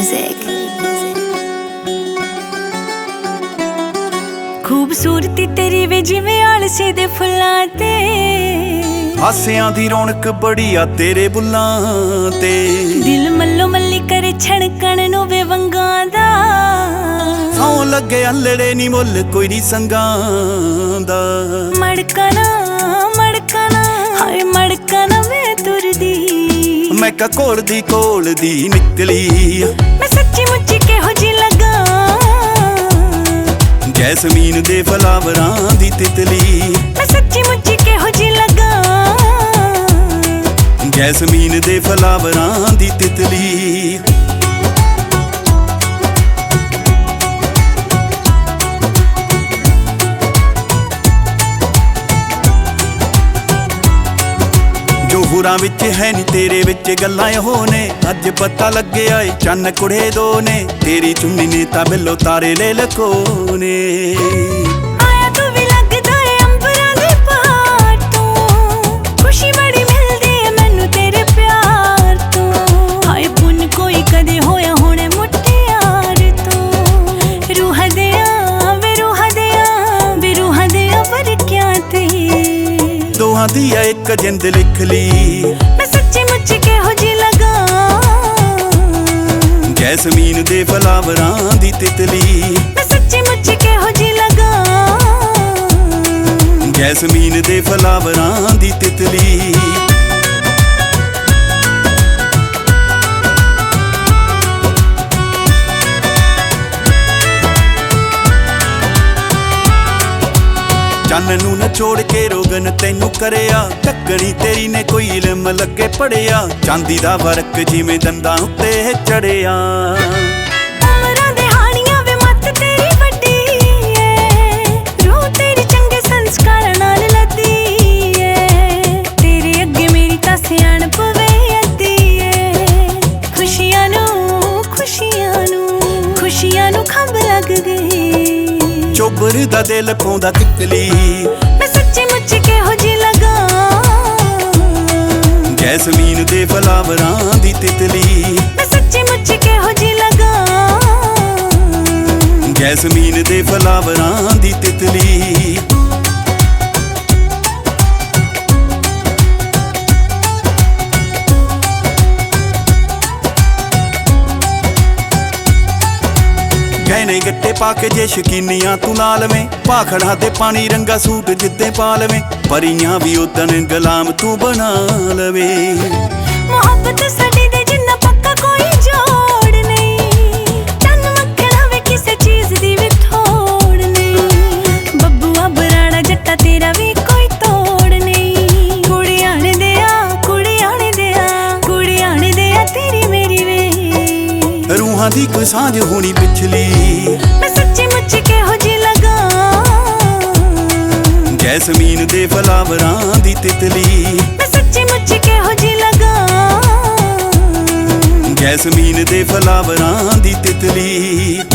music. खूबसूरती तेरी वे जिवें आलसी दे फुल्लां ते हासियां दी रौनक बड़ी आ तेरे बुल्लां ते दिल मल्लो मल्ली करे छड़कण नूं वे वंगां दा सौं लगे अल्लड़े नी मुल कोई नी संगां दा मड़कना हाय मड़कना मैं तुरदी मैं कोल दी निकली मैं सच्ची मुच्ची किहो जी लगा जैसमीन दे फलावरां दी तितली मैं सच्ची मुच्ची किहो जी लगा जैसमीन दे फलावरां दी तितली जो हुरां विच है नी तेरे विच गल्लां हो ने अज पता लगे आए चन्न कुड़े दो ने तेरी चुन्नी ने तां बिल्लो तारे ले लकोने आया तू भी लगदा है अंबरां दे पहाड़ तो खुशी बड़ी मिलदी है मैनू तेरे प्यार तो हाय पुन कोई कदे होया होने मुटियार तो रूह दिया वे रूह दिया पर क्या ते दोहां दी एक जिंद लिख ली मैं सच्ची मुच्ची किहो जी लगा जैसमीन दे फलावरां दी तितली मैं सच्ची मुच्ची किहो जी लगा जैसमीन दे फलावरां दी तितली चन्न नूं नचोड़ के रोगन तैनू करिया ढक्कनी तेरी ने कोई इल्म लगे पढ़िया चांदी दा फर्क जिवें दंदां उत्ते चढ़िया उमरां दे हाणियां वे मत तेरी वड्डी ऐ रूह तेरी चंगे संस्कारां नाल लदी ऐ तेरे अगे मेरी तां सियाणप वे अद्दी ऐ खुशियां नूं खंभ लग गई चोबर दा दिल पौंदा तितली मैं सच्ची मुच्ची किहो जी लगा जैसमीन दे फलावरां दी तितली मैं सच्ची मुच्ची किहो जी लगा जैसमीन दे फलावरां दी तितली गहने गट्टे पाके जे शकीनियां तू नाल में भाखड़ा ते पानी रंगा सूट जिद्दे पा लवें परियां भी उदन गुलाम तू बना लवे मोहब्बत साडी दे जिन्ना पक्का कोई जोड़ नहीं चन्न मक्खना वे किसे चीज दी भी थोड़ नहीं बब्बूआ बराड़ा जट्टा तेरा भी कोई तोड़ नहीं कुड़ी आने दिया तेरी मेरी वे रूहां दी कोई सांझ होनी पिछली मैं सच्ची मुच्ची किहो जी लगा जैसमीन दे फलावरां दी तितली मैं सच्ची मुच्ची किहो जी लगा जैसमीन दे फलावरां दी तितली।